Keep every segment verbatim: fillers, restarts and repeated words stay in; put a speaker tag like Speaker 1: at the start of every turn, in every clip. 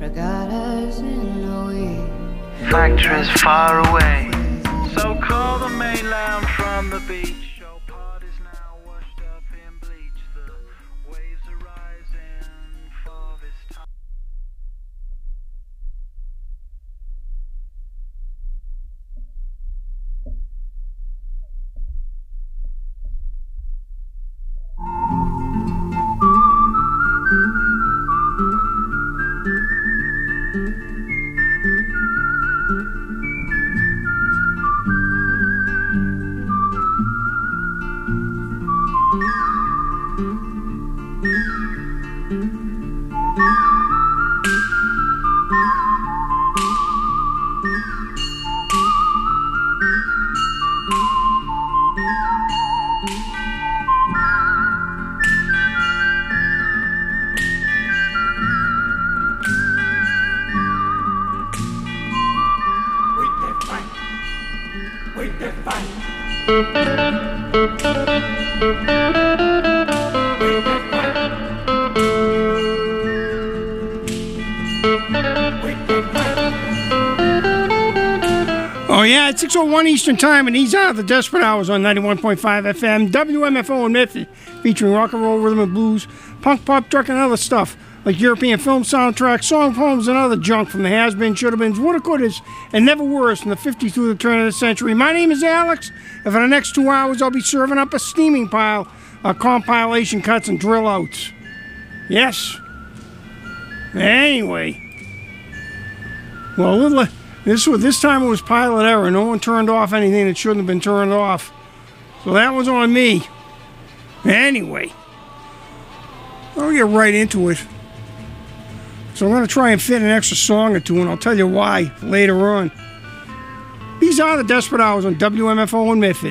Speaker 1: got us in the way.
Speaker 2: Factories far away, so call the mainland from the beach. Show parties now washed up in bleach. The waves are rising for this time.
Speaker 3: Oh, yeah, it's six oh one Eastern Time, and these are the Desperate Hours on ninety-one point five F M, W M F O in Memphis, featuring rock and roll, rhythm and blues, punk, pop, truck, and other stuff, like European film soundtracks, song poems, and other junk from the has-been, should-have-beens, woulda-couldas, and never-weres from the fifties through the turn of the century. My name is Alex, and for the next two hours, I'll be serving up a steaming pile of compilation cuts and drill-outs. Yes. Anyway. Well, a little... This was this time it was pilot error. No one turned off anything that shouldn't have been turned off. So that was on me. Anyway. I'll get right into it. So I'm going to try and fit an extra song or two, and I'll tell you why later on. These are the Desperate Hours on W M F O in Memphis.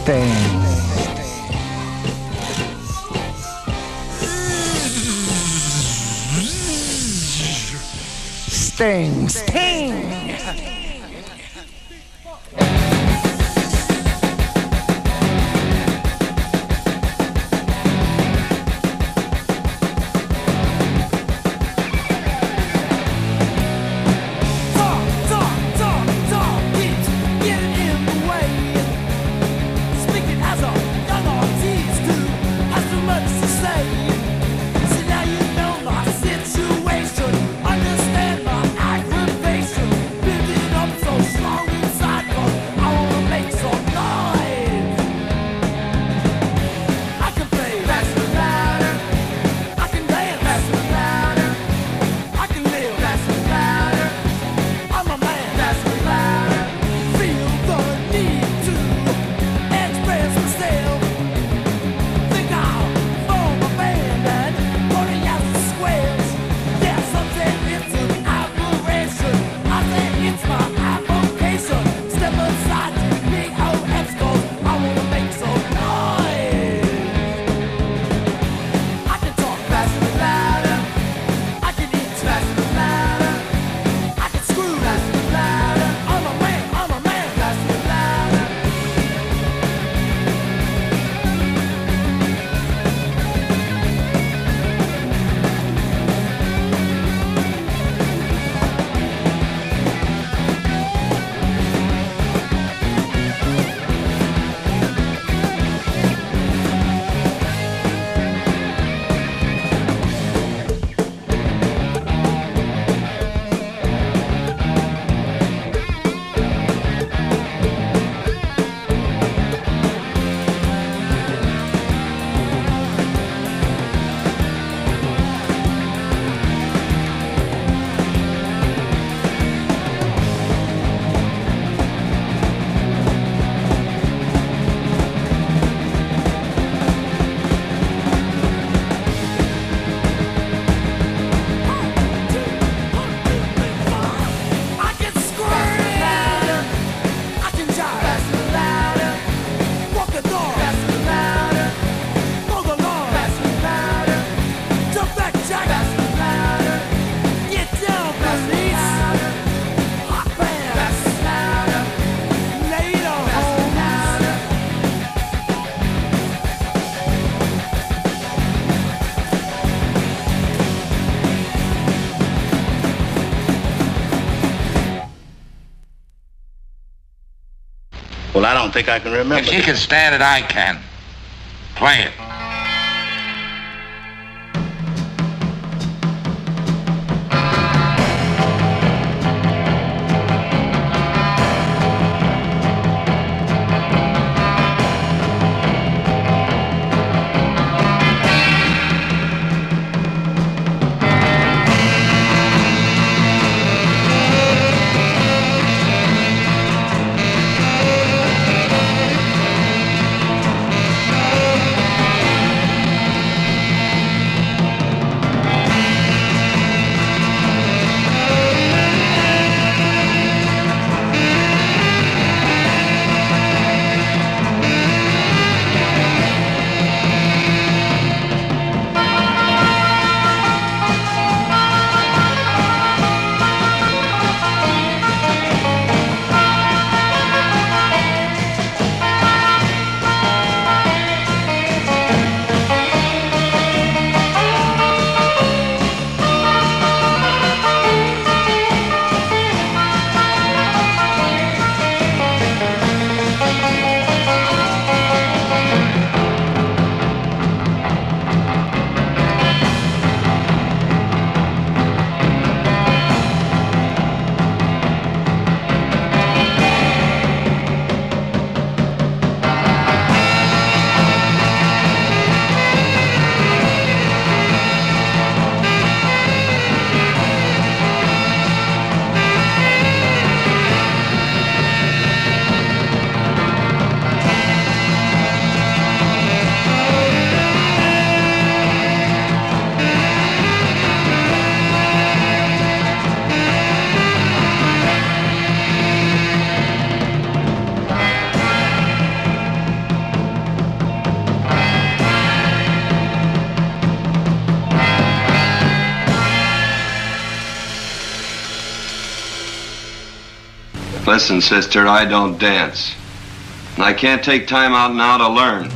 Speaker 4: Sting. Sting. Sting.
Speaker 5: Understand my aggravation, building up so strong inside.
Speaker 6: Well, I don't think I can remember.
Speaker 7: If she can stand it, I can. Play it.
Speaker 5: Thank
Speaker 6: Listen, sister, I don't dance. And I can't take time out now to learn.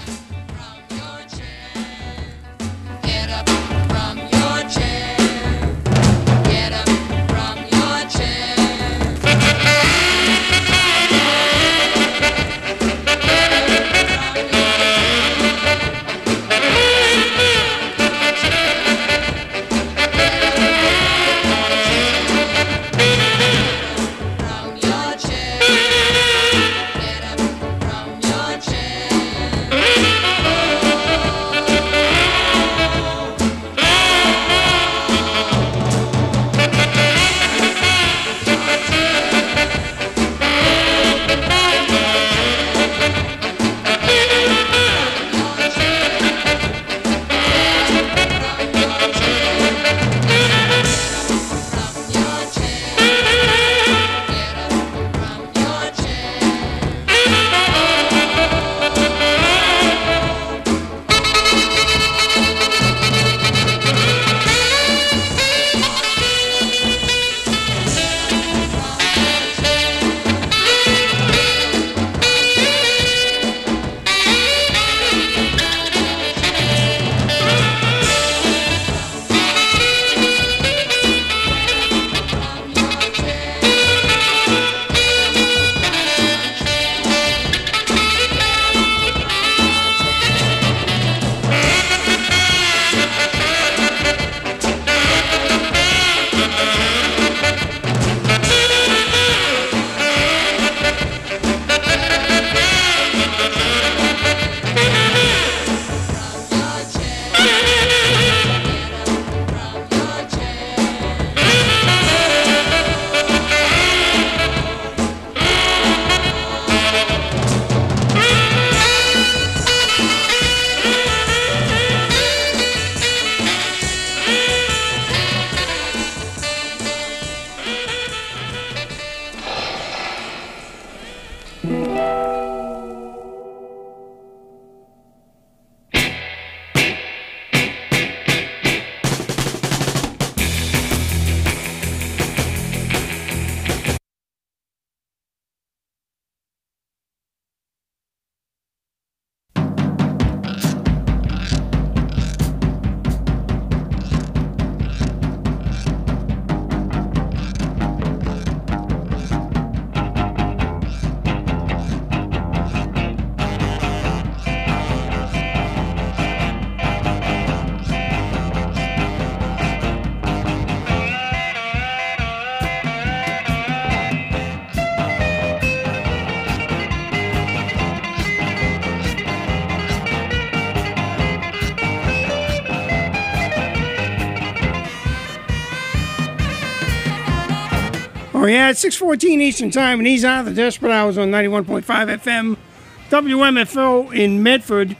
Speaker 3: Oh, yeah, it's six fourteen Eastern Time, and these are the Desperate Hours on ninety-one point five F M, W M F O in Medford.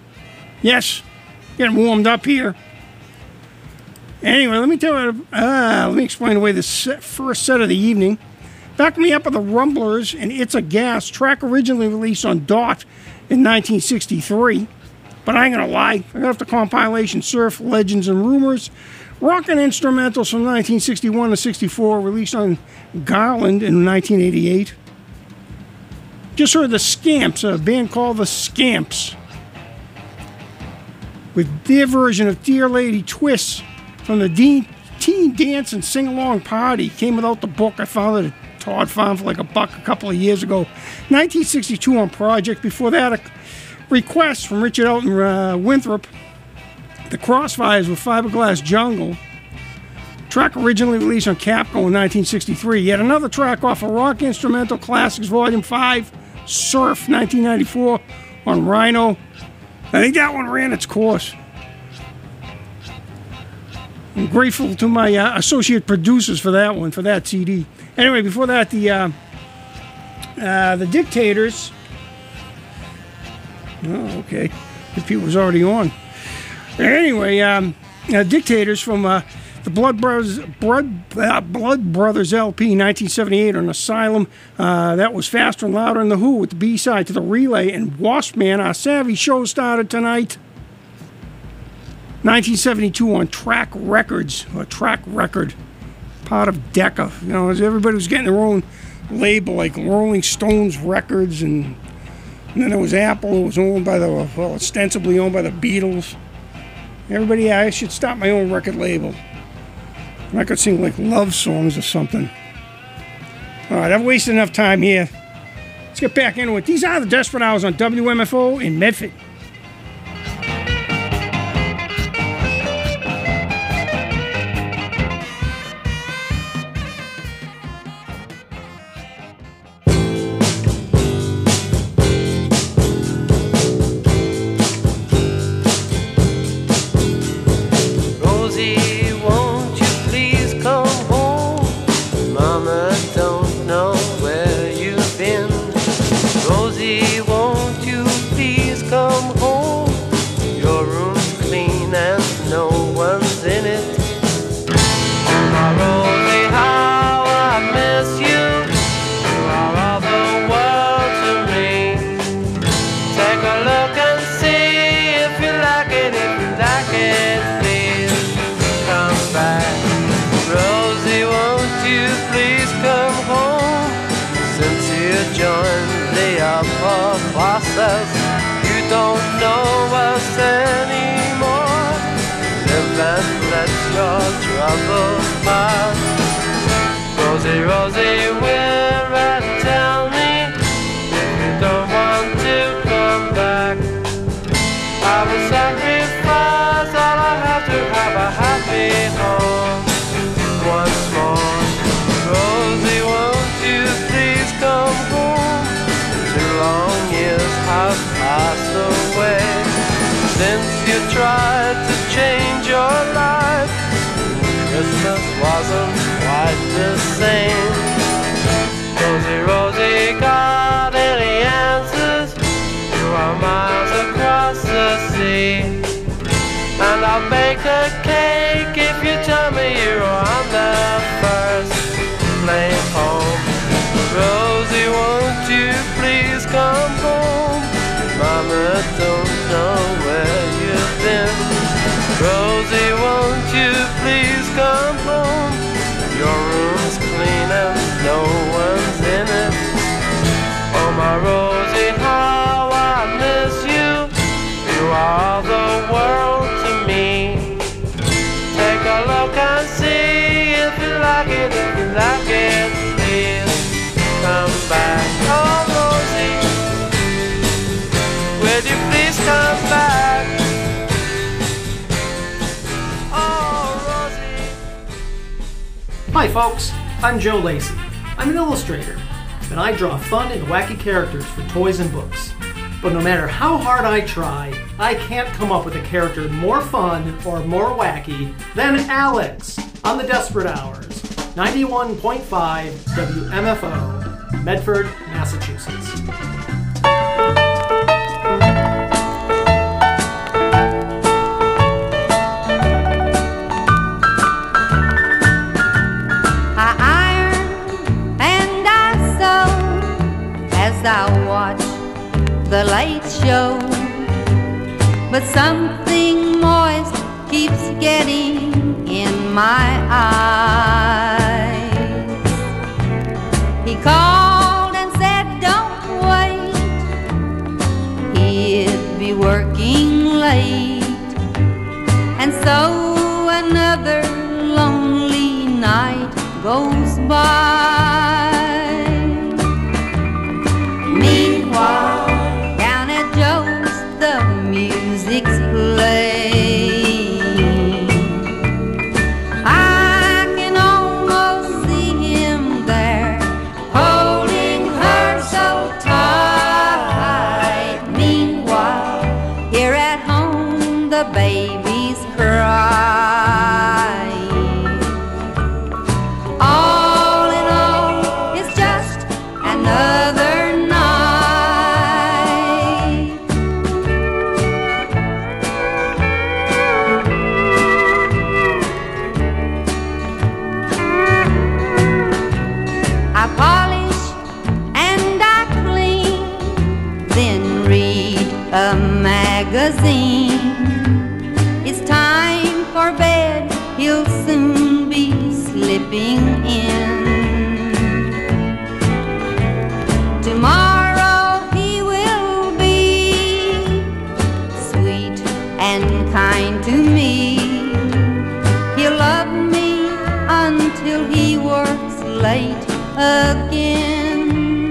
Speaker 3: Yes, getting warmed up here. Anyway, let me tell you, uh, let me explain away the set, first set of the evening. Back me up with the Rumblers and It's a Gas, track originally released on Dot in nineteen sixty-three. But I ain't gonna lie, I got off the compilation Surf, Legends, and Rumors. Rockin' Instrumentals from nineteen sixty-one to sixty-four, released on Garland in nineteen eighty-eight. Just heard the Scamps, a band called the Scamps, with their version of Dear Lady Twists from the Dean Teen Dance and Sing Along Party. Came without the book. I found it at Todd Farm for like a buck a couple of years ago. nineteen sixty-two on Project. Before that, a request from Richard Elton uh, Winthrop. The Crossfires with Fiberglass Jungle. Track originally released on Capco in nineteen sixty-three. Yet another track off of Rock Instrumental Classics Volume five, Surf, nineteen ninety-four on Rhino. I think that one ran its course. I'm grateful to my uh, associate producers for that one, for that C D. Anyway, before that, the uh, uh, the Dictators. Oh, okay. The Pete was already on. Anyway, um, uh, Dictators from uh, the Blood Brothers, Blood, uh, Blood Brothers L P, nineteen seventy-eight on Asylum. Uh, that was Faster and Louder than the Who with the B-side to the Relay. And Wasp Man, our Savvy show started tonight. nineteen seventy-two on Track Records, or Track Record, part of Decca. You know, as everybody was getting their own label like Rolling Stones Records, and, and then it was Apple. It was owned by the, well, ostensibly owned by the Beatles. Everybody, yeah, I should start my own record label. I could sing like love songs or something. All right, I've wasted enough time here. Let's get back into it. These are the Desperate Hours on W M F O in Medford.
Speaker 8: You don't know us anymore. Live and let your troubles pass. Rosie, Rosie, where and tell me if you don't want to come back. I will sacrifice all I have to have a happy home once more. Rosie, won't you please come home? Too long years have passed away since you tried to change your life. Christmas wasn't quite the same. Rosie, Rosie, got any answers? You are miles across the sea, and I'll bake a cake if you tell me you're on the first plane home. Rosie, won't you please come home? Mama don't know where you've been. Rosie, won't you please come home? Your room's clean and no one's in it. Oh my Rosie, how I miss you. You are the world to me. Take a look and see if you like it, if you like it, please come back. Oh Rosie, will you please come back? Oh Rosie.
Speaker 9: Hi folks, I'm Joe Lacey. I'm an illustrator, and I draw fun and wacky characters for toys and books. But no matter how hard I try, I can't come up with a character more fun or more wacky than Alex on the Desperate Hours, ninety-one point five W M F O, Medford, Massachusetts.
Speaker 1: I iron and I sew as I watch the late show, but something moist keeps getting in my eyes. He called and said don't wait, he'd be working late, and so another lonely night goes by. Meanwhile, down at Joe's the music's playing. I can almost see him there, holding her so tight. Meanwhile, here at home the baby's crying. All in all, it's just another night. I polish and I clean, then read a magazine. It's time for bed, he'll soon be slipping in. to me. He'll love me until he works late again.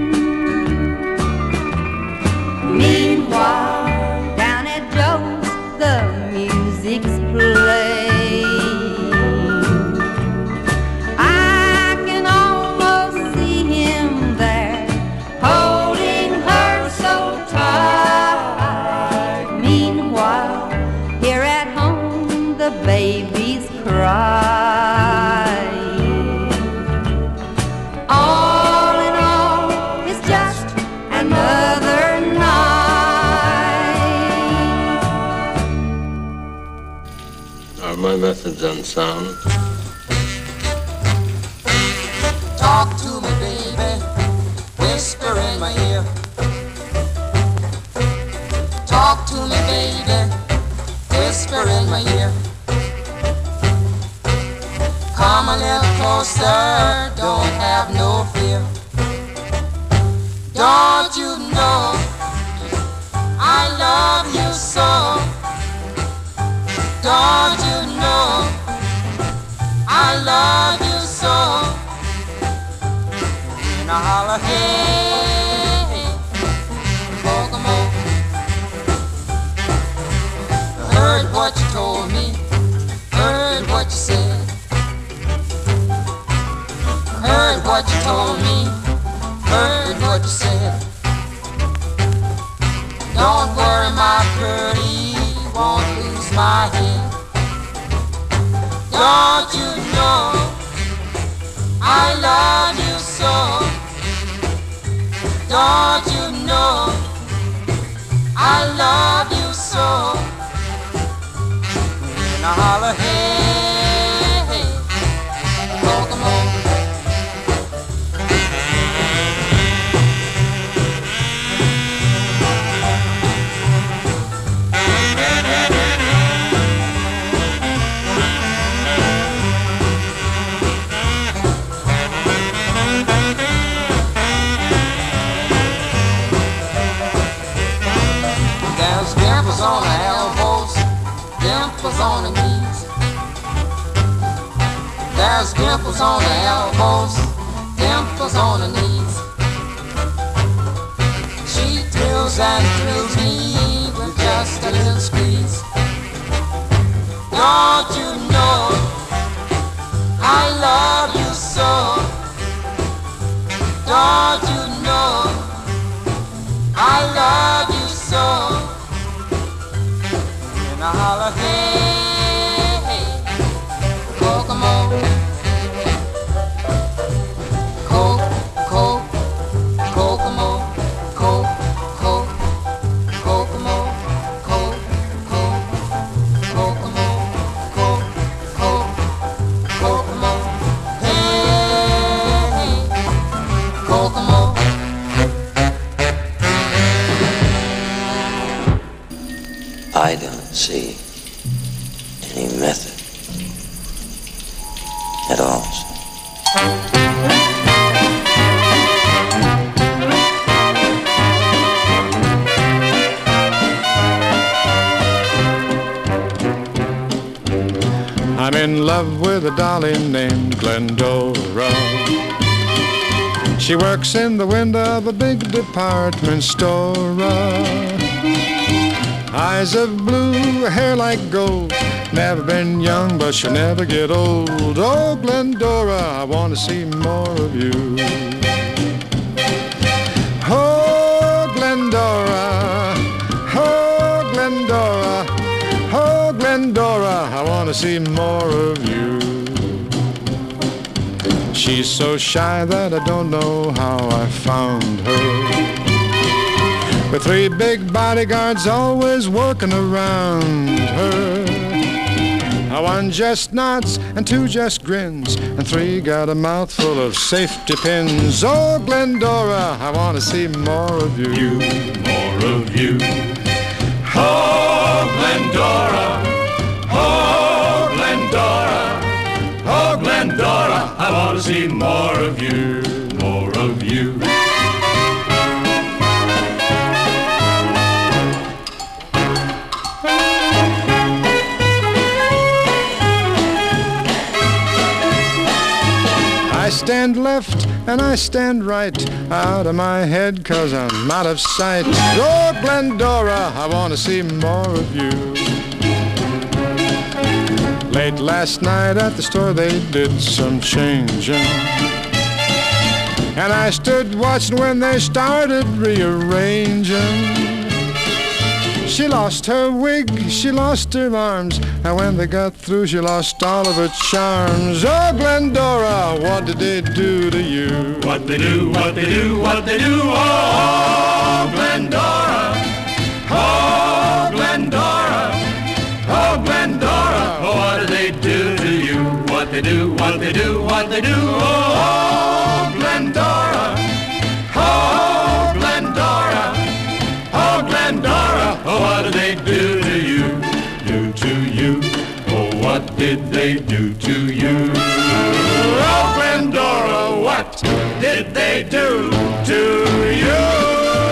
Speaker 1: Meanwhile, down at Joe's, the music's playing. I can almost see him there, holding her so tight. Meanwhile, here at home, the babies cry. All in all, it's just another night.
Speaker 10: Are my methods unsound?
Speaker 11: Talk to me, baby, whisper in my ear. Talk to me, baby, whisper in my ear. Come a little closer, don't have no fear. Don't you know I love you so? Don't you know I love you so? And I holler, hey, hey, Kokomo. Heard what you told me, heard what you said. Heard what you told me, heard what you said. Don't worry, my pretty, won't lose my head. Don't you know I love you so? Don't you know I love you so? And I holler, hey, hey, Kokomo. On the elbows, dimples on the knees. There's dimples on the elbows, dimples on the knees. She thrills and thrills me with just a little squeeze. Don't you know I love you so? Don't you know I love you so? I holler, hey, hey, Kokomo. Coke, Coke, Kokomo. Coke, Coke, Kokomo. Coke, Coke, Kokomo. Coke, Coke, Kokomo. Hey, hey, Kokomo.
Speaker 10: I don't see any method at all.
Speaker 12: I'm in love with a dolly named Glendora. She works in the window of a big department store. Eyes of blue, hair like gold. Never been young, but she'll never get old. Oh, Glendora, I want to see more of you. Oh, Glendora, oh, Glendora, oh, Glendora, I want to see more of you. She's so shy that I don't know how I found her. With three big bodyguards always working around her. One just nods and two just grins, and three got a mouthful of safety pins. Oh, Glendora, I want to see more of you. You, more of you. Oh, Glendora, oh, Glendora, oh, Glendora, I want to see more of you, more of you. stand left and I stand right, out of my head 'cause I'm out of sight. Oh, Glendora, I want to see more of you. Late last night at the store they did some changing, and I stood watching when they started rearranging. She lost her wig, she lost her arms, and when they got through she lost all of her charms. Oh, Glendora, what did they do to you?
Speaker 5: What they do, what they do, what they do, oh, Glendora, oh, Glendora, oh, Glendora, oh, what did they do to you? What they do, what they do, what they do, oh, Glendora, oh, Glendora, oh, Glendora, oh, what did they do to you, do to you, oh, what did they do to you? Oh, Glendora, what did they do to you?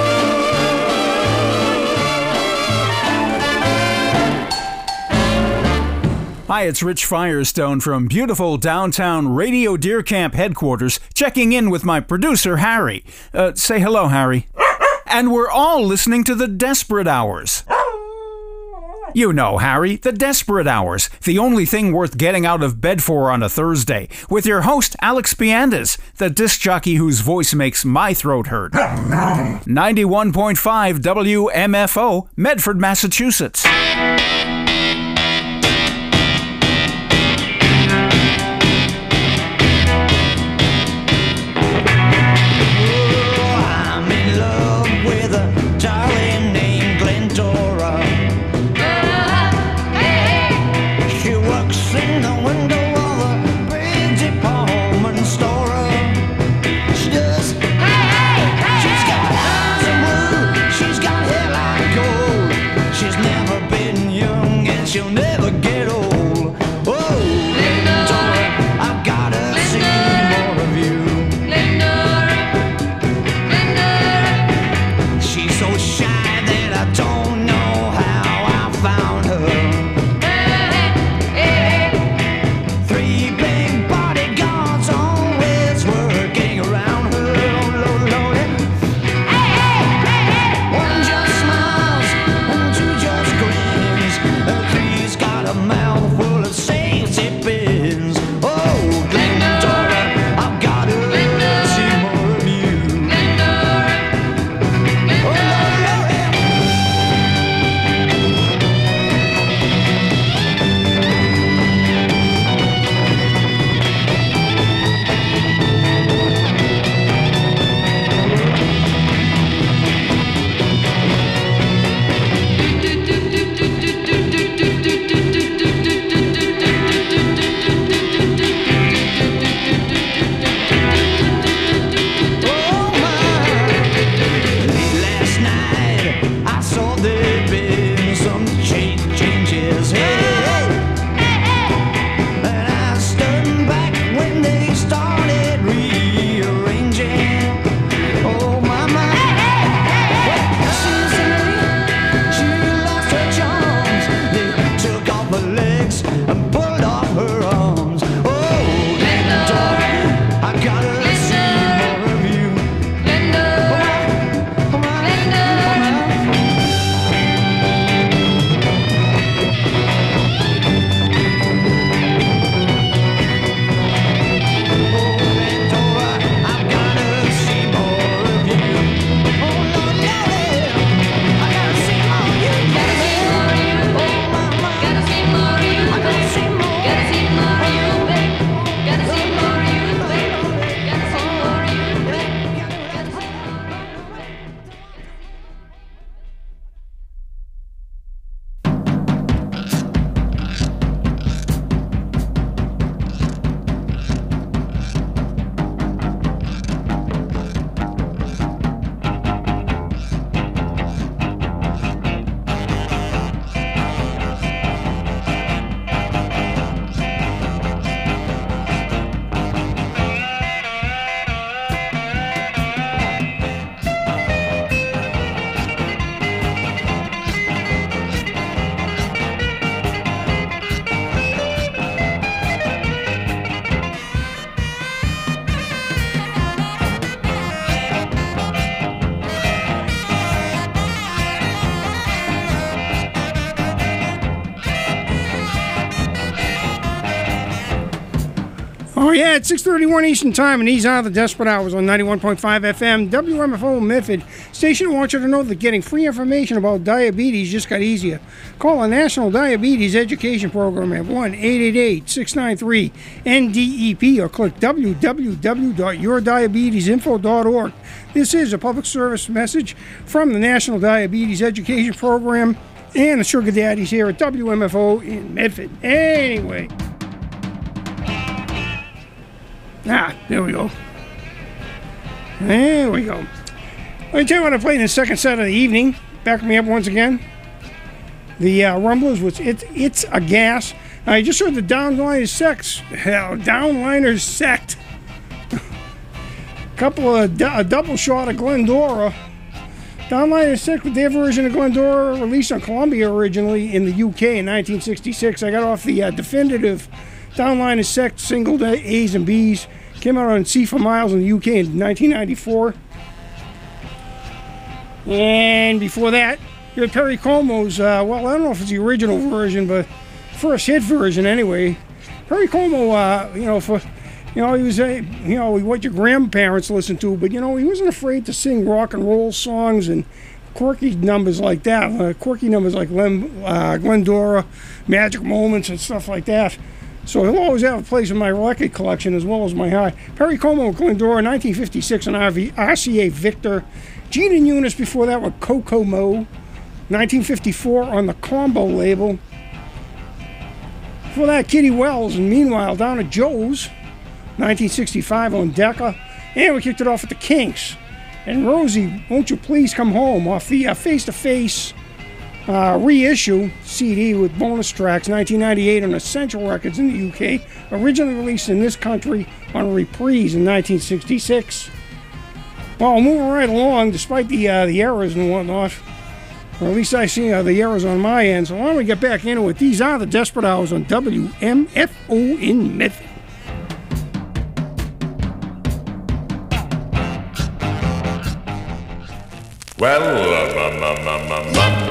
Speaker 13: Hi, it's Rich Firestone from beautiful downtown Radio Deer Camp headquarters, checking in with my producer, Harry. Uh, say hello, Harry. And we're all listening to the Desperate Hours. You know, Harry, the Desperate Hours, the only thing worth getting out of bed for on a Thursday, with your host, Alex Piandes, the disc jockey whose voice makes my throat hurt. ninety-one point five W M F O, Medford, Massachusetts.
Speaker 5: She's never been
Speaker 3: Oh, yeah, it's six thirty-one Eastern Time, and these are the Desperate Hours on ninety-one point five F M, W M F O Medford. Station wants you to know that getting free information about diabetes just got easier. Call the National Diabetes Education Program at one eight eight eight, six nine three, N D E P or click w w w dot your diabetes info dot org. This is a public service message from the National Diabetes Education Program and the Sugar Daddies here at W M F O in Medford. Anyway. Ah, there we go. There we go. Let me tell you what I played in the second set of the evening. Back me up once again. The uh, Rumblers was it, It's a Gas. I just heard the Downliners Sect. Hell, Downliners Sect. Couple of a double shot of Glendora. Downliners Sect with their version of Glendora released on Columbia originally in the U K in nineteen sixty-six. I got off the uh, definitive Downliners Sect single A's and B's. Came out on C for Miles in the U K in nineteen ninety-four. And before that, you had Perry Como's, uh, well, I don't know if it's the original version, but first hit version anyway. Perry Como, uh, you know, for, you know, he was, a, you know, what your grandparents listened to, but, you know, he wasn't afraid to sing rock and roll songs and quirky numbers like that. Uh, quirky numbers like Glen, uh, Glendora, Magic Moments, and stuff like that. So he'll always have a place in my record collection as well as my high. Perry Como, Glendora, nineteen fifty-six on R C A Victor. Gene and Eunice before that were Kokomo, nineteen fifty-four on the Combo label. Before that, Kitty Wells, and Meanwhile Down at Joe's, nineteen sixty-five on Decca. And we kicked it off with the Kinks. And Rosie, Won't You Please Come Home off the uh, Face to Face Uh, reissue C D with bonus tracks, nineteen ninety-eight on Essential Records in the U K, originally released in this country on Reprise in nineteen sixty-six. Well, moving right along, despite the uh, the errors and whatnot, or at least I see uh, the errors on my end, so why don't we get back into it? These are the Desperate Hours on W M F O in Medford.
Speaker 5: Well, um, um, um, um, um.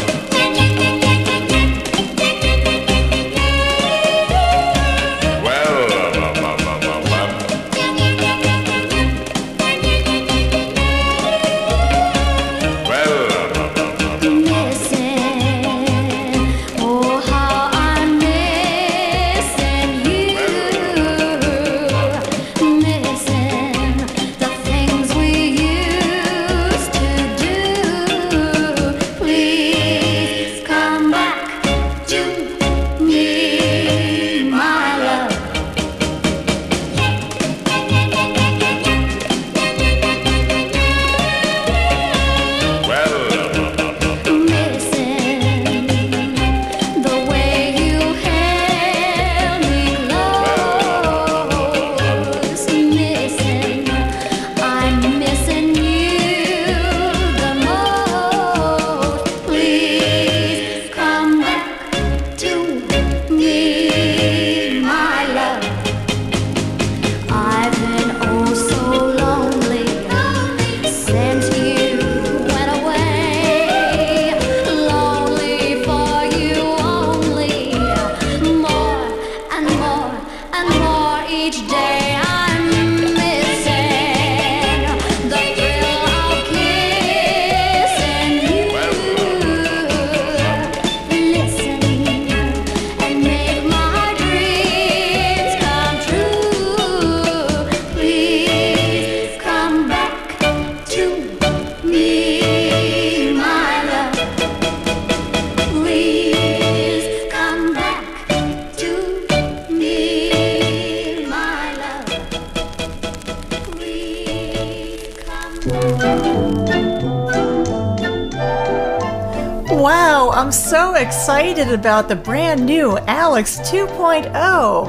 Speaker 14: Wow, I'm so excited about the brand new Alex two point oh.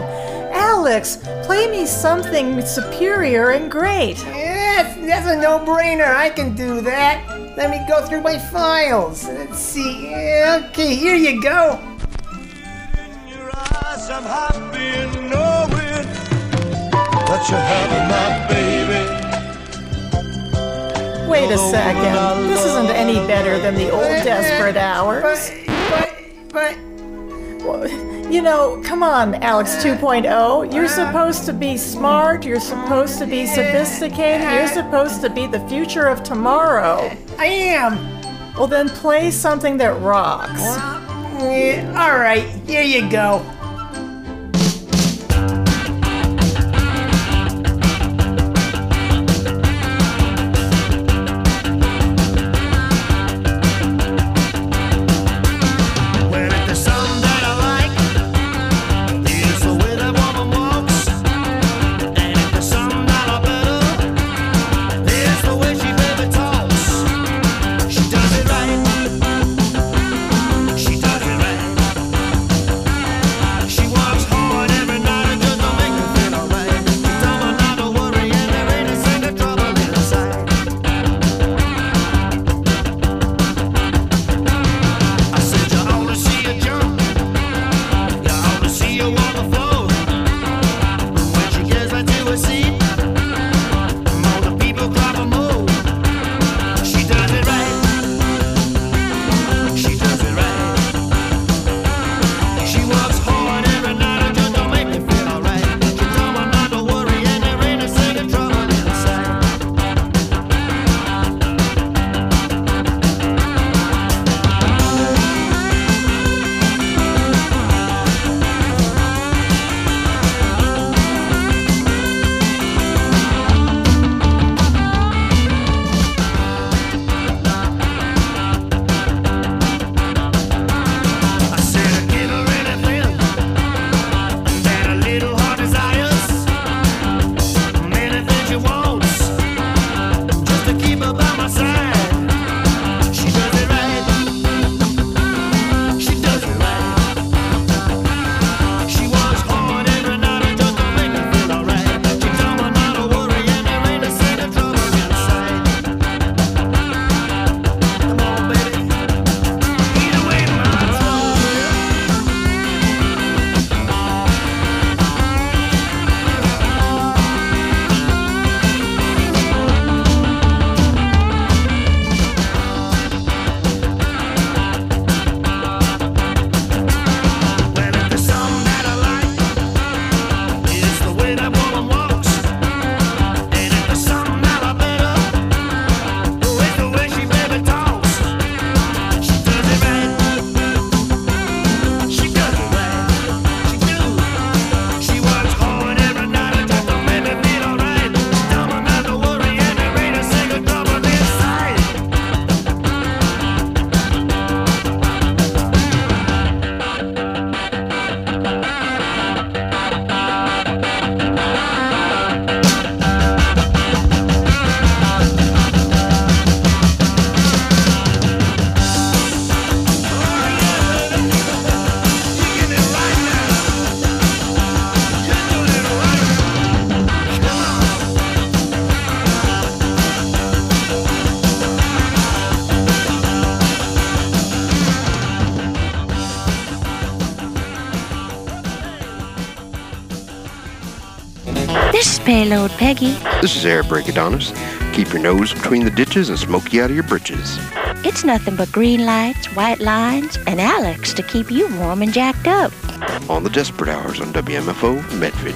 Speaker 14: Alex, play me something superior and great.
Speaker 15: Yes, that's a no-brainer. I can do that. Let me go through my files. Let's see. Okay, here you go.
Speaker 5: In your eyes, I'm happy in knowing that you're having my baby.
Speaker 14: Wait a second. This isn't any better than the old Desperate Hours.
Speaker 15: But, but, but
Speaker 14: You know, come on, Alex two point oh. You're supposed to be smart. You're supposed to be sophisticated. You're supposed to be the future of tomorrow.
Speaker 15: I am.
Speaker 14: Well, then play something that rocks.
Speaker 15: Yeah, all right, here you go.
Speaker 16: This is Payload Peggy.
Speaker 17: This is Air Break Adonis. Keep your nose between the ditches and smoke you out of your britches.
Speaker 16: It's nothing but green lights, white lines, and Alex to keep you warm and jacked up.
Speaker 17: On the Desperate Hours on W M F O Medford.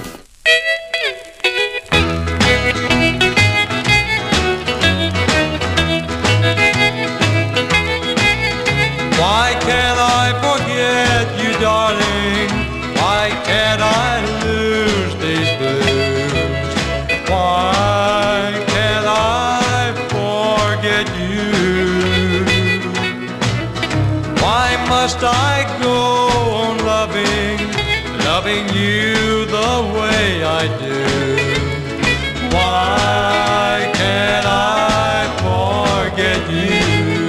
Speaker 5: Why can't I forget you, darling? Why can't I lose these blues? Why can't I forget you? Why must I go on loving, loving you the way I do? Why can't I forget you?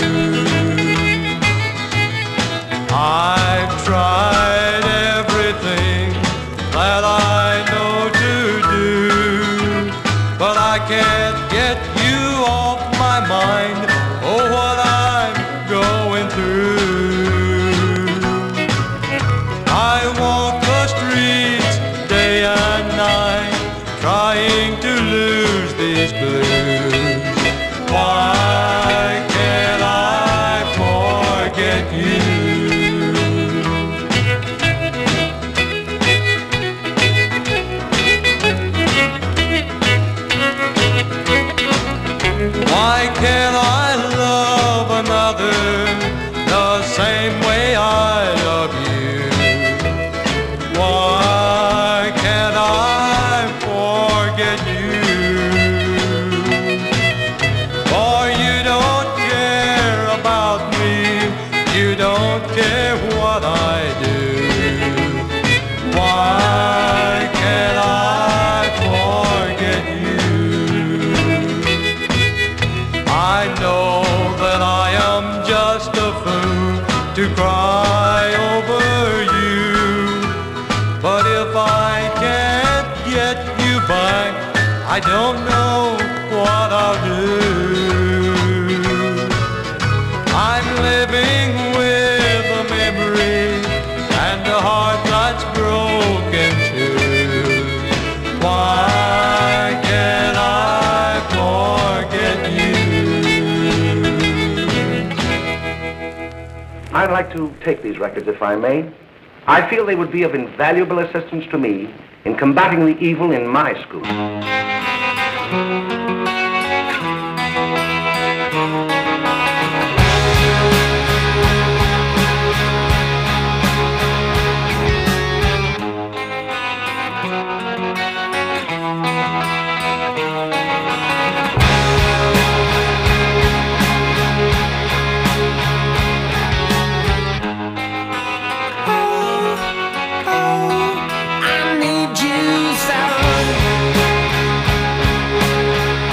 Speaker 5: I've tried everything that I know to do, but I can't get you off my mind. Oh, what I'm going through. I walk the streets day and night, trying to lose these blues. Why can't I forget you? same way I love you. Why can't I forget you? For you don't care about me, you don't care what I do. Why can't I forget you? I know that I am just a fool to cry over you, but if I can't get you back, I don't know what I'll do. I'm living with a memory and a heart that's broken too. Why can't I forget you?
Speaker 18: I'd like to take these records, if I may. I feel they would be of invaluable assistance to me in combating the evil in my school.
Speaker 11: I need you, son.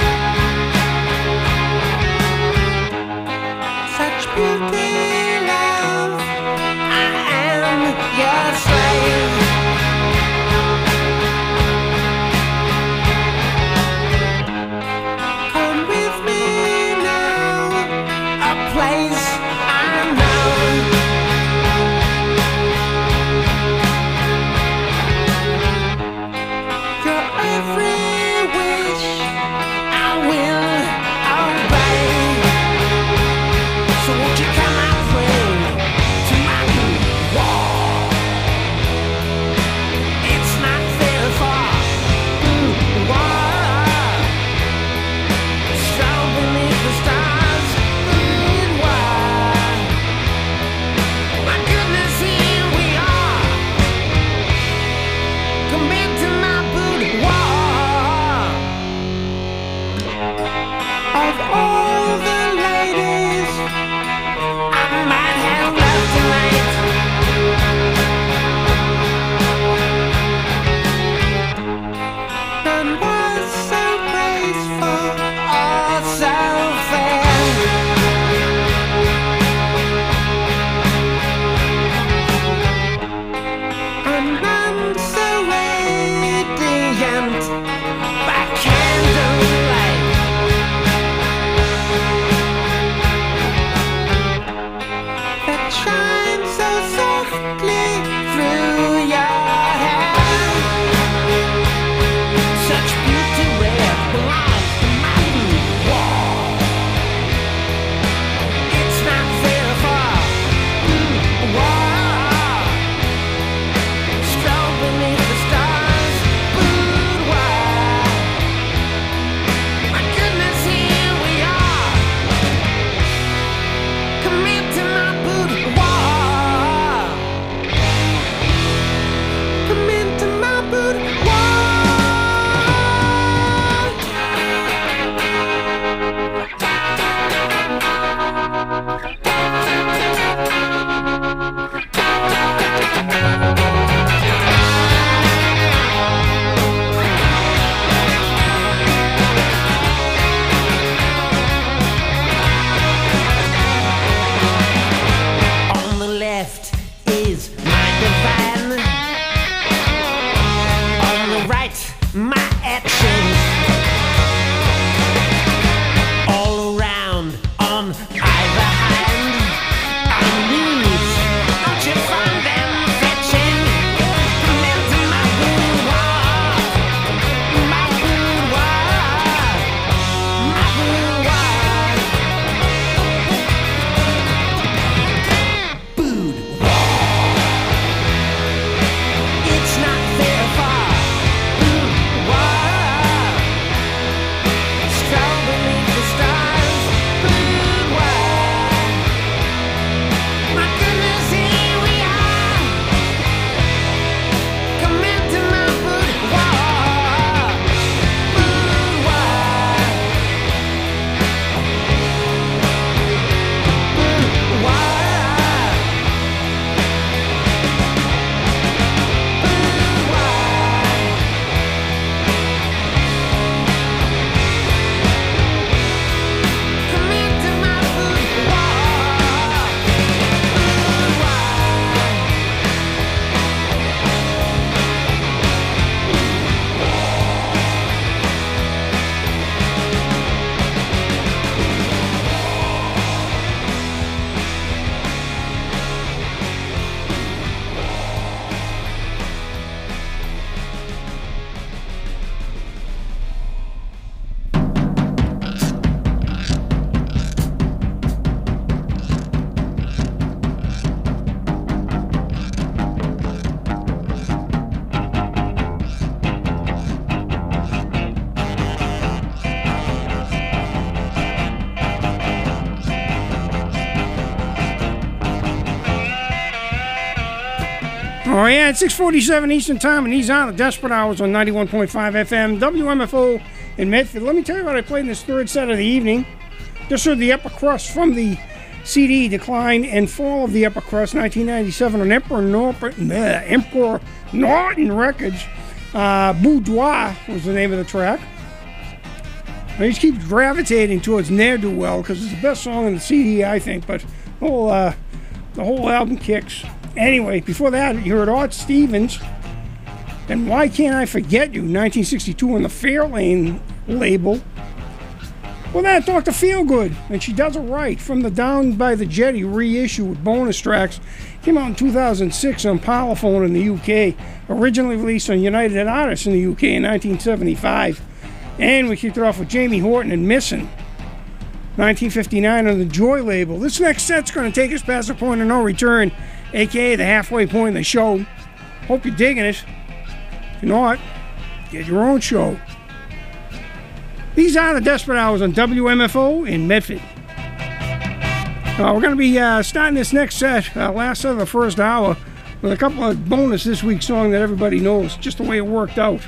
Speaker 3: Oh, yeah, it's six forty-seven Eastern Time, and he's on the Desperate Hours on ninety-one point five F M, W M F O in Medford. Let me tell you what I played in this third set of the evening. Just heard the Upper Crust from the C D Decline and Fall of the Upper Crust, nineteen ninety-seven, on Emperor Norton, uh, Emperor Norton Records. Uh, Boudoir was the name of the track. I just keep gravitating towards Ne'er-Do-Well because it's the best song on the C D, I think, but the whole, uh, the whole album kicks. Anyway, before that, you heard Art Stevens and Why Can't I Forget You, nineteen sixty-two on the Fairlane label. Well, that Doctor Feelgood, and She Does It Right, from the Down by the Jetty reissue with bonus tracks. Came out in two thousand six on Parlophone in the U K. Originally released on United Artists in the U K in nineteen seventy-five. And we kicked it off with Jamie Horton and Missin', nineteen fifty-nine on the Joy label. This next set's going to take us past the point of no return, a k a the halfway point of the show. Hope you're digging it. If you're not, get your own show. These are the Desperate Hours on W M F O in Medford. Uh, we're going to be uh, starting this next set, uh, last set of the first hour, with a couple of bonus this week's song that everybody knows, just the way it worked out.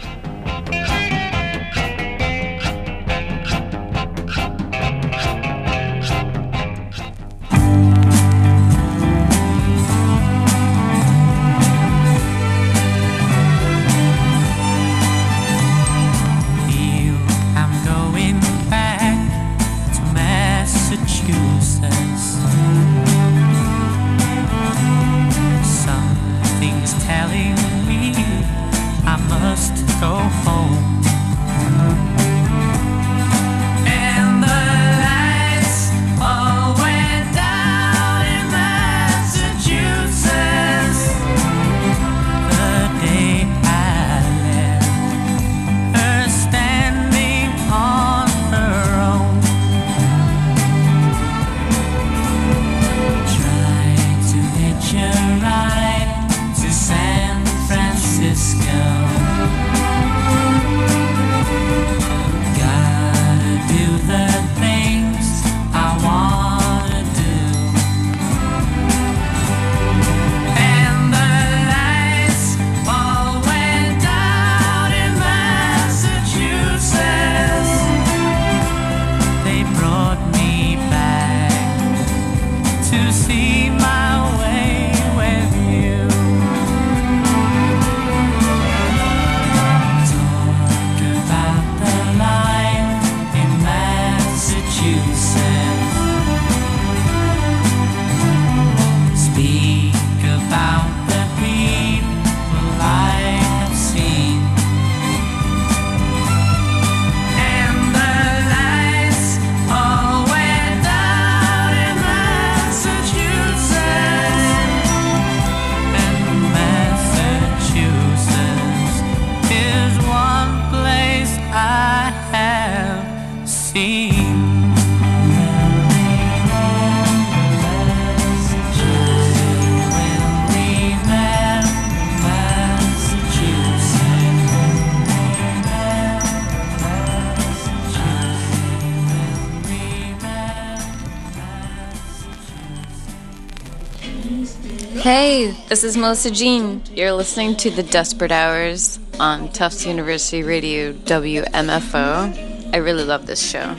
Speaker 19: Hey, this is Melissa Jean. You're listening to The Desperate Hours on Tufts University Radio W M F O. I really love this show.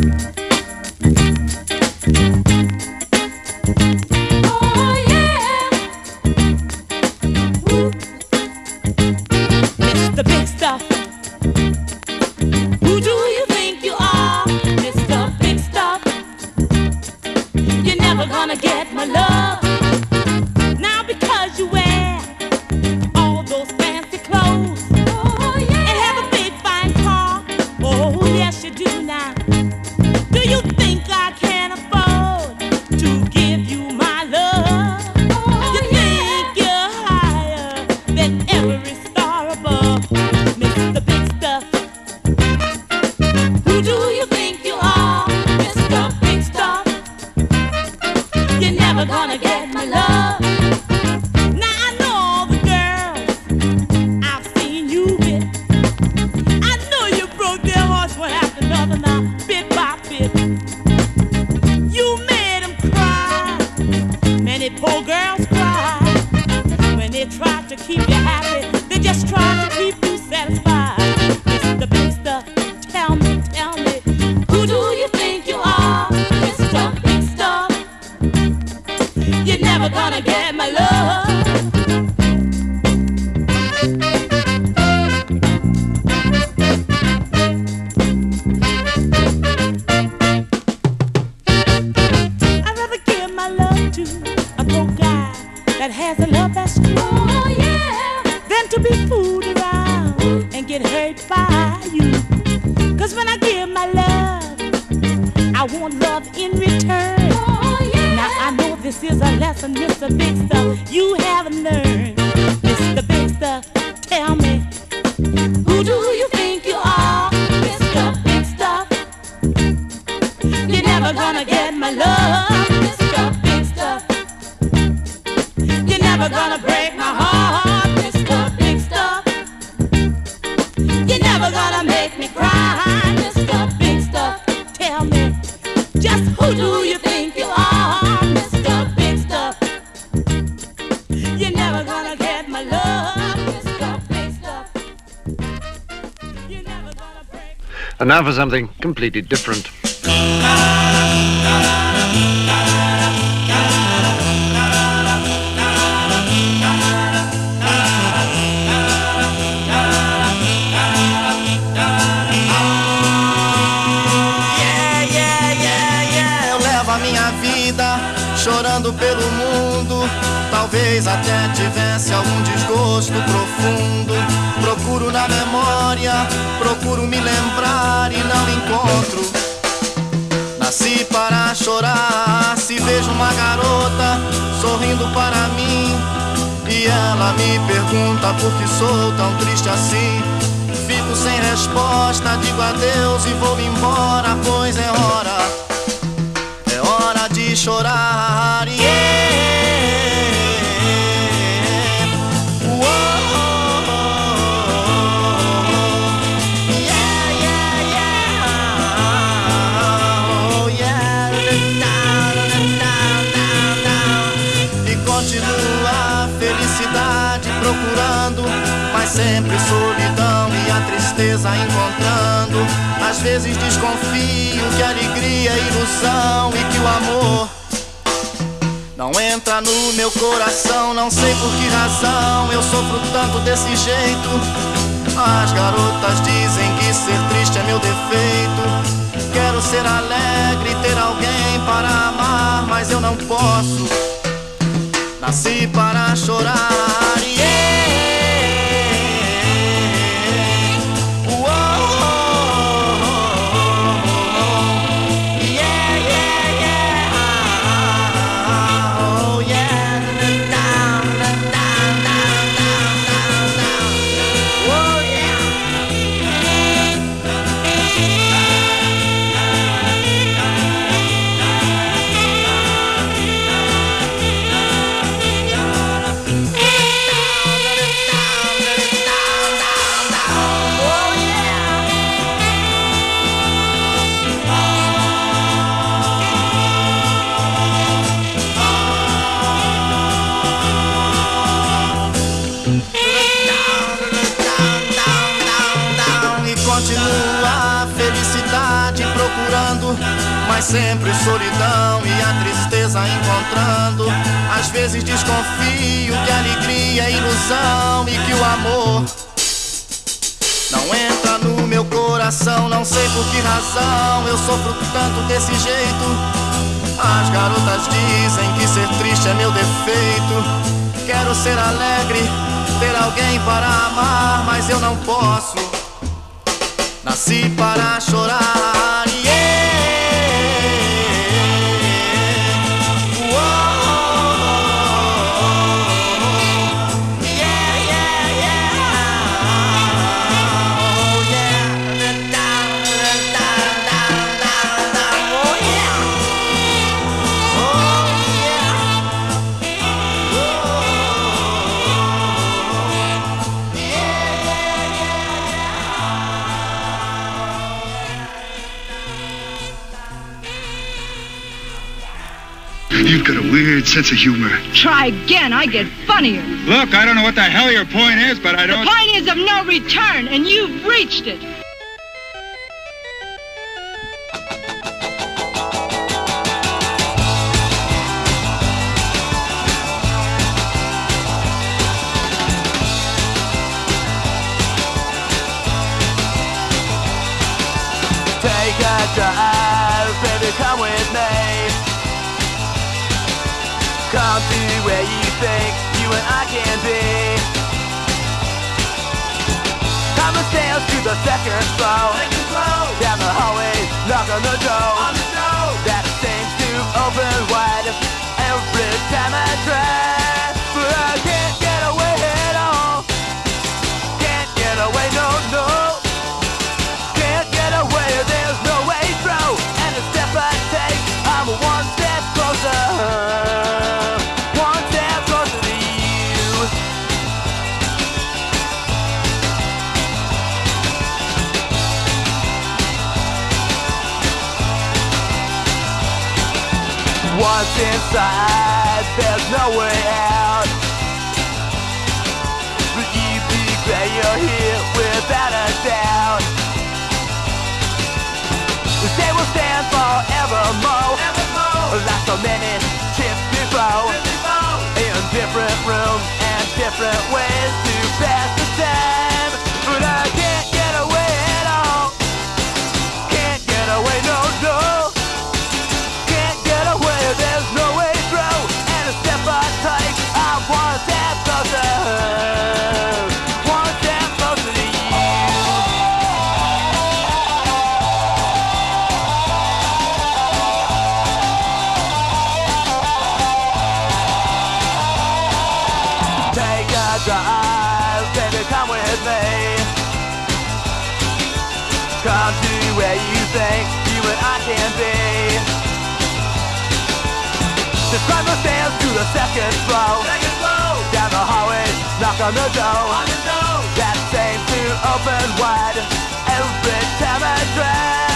Speaker 20: Mister Big Stuff. Who do you think you are, Mister Big Stuff? You're never gonna get my love. Now because you wear all those fancy clothes, oh, yeah, and have a big fine car, oh yes you do now. love that's true. Oh, yeah. Than to be fooled around and get hurt by you. Cause when I give my love, I want love in return. Oh, yeah. Now I know this is a lesson, Mister Big Stuff, you haven't learned. Mister Big Stuff, tell me, who do you think you are, Mister Big Stuff? You're never gonna get my love, Mister Big Stuff. You're never gonna break my heart, Mister Big Stuff. You're never gonna make me cry, Mister Big Stuff. Tell me, just who do you think you are, Mister Big Stuff? You're never gonna get my love, Mister Big Stuff. You're never gonna break.
Speaker 21: And now for something completely different.
Speaker 22: Chorando pelo mundo, talvez até tivesse algum desgosto profundo. Procuro na memória, procuro me lembrar e não encontro. Nasci para chorar, se vejo uma garota sorrindo para mim e ela me pergunta por que sou tão triste assim. Fico sem resposta, digo adeus e vou embora, pois é hora. Hora de chorar, yeah. Uou, yeah, yeah, yeah. Oh, yeah. E continua a felicidade procurando, mas sempre solidão e a tristeza encontrando. Às vezes desconfio que a alegria é ilusão e que o amor não entra no meu coração. Não sei por que razão eu sofro tanto desse jeito. As garotas dizem que ser triste é meu defeito. Quero ser alegre, ter alguém para amar, mas eu não posso. Nasci para chorar, yeah. Mas sempre solidão e a tristeza encontrando. Às vezes desconfio que a alegria é ilusão e que o amor não entra no meu coração. Não sei por que razão eu sofro tanto desse jeito. As garotas dizem que ser triste é meu defeito. Quero ser alegre, ter alguém para amar, mas eu não posso. Nasci para chorar, yeah.
Speaker 23: You've got a weird sense of humor.
Speaker 24: Try again, I get funnier.
Speaker 23: Look, I don't know what the hell your point is, but I don't...
Speaker 24: The point is of no return, and you've reached it.
Speaker 8: Take a drive, baby, come with me. Come to where you think you and I can be. Climb the stairs to the second floor. Down the hallway, knock on the door. That seems to open wide every time I try. But I can't get away at all. Can't get away, no, no. Can't get away, there's no way through. And the step I take, I'm one step closer. One step closer to you. Once inside, there's no way out. But you declare you're here without a doubt. The day will stand forevermore, like so many chips before, in different rooms and different ways to pass the time. But I can't get away at all. Can't get away, no, no. There's no way through, and a step I take, I'm one step closer, one step closer to you. Take a drive, baby, come with me. Come to where you think you and I can be. Just climb the stairs to the second floor. Second floor. Down the hallway, knock on the door. On the door. That seems to open wide every time I try.